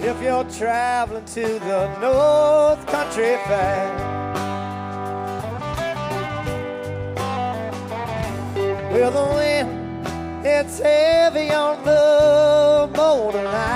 if you're traveling to the North Country Fair. Well, the wind, it's heavy on the borderline.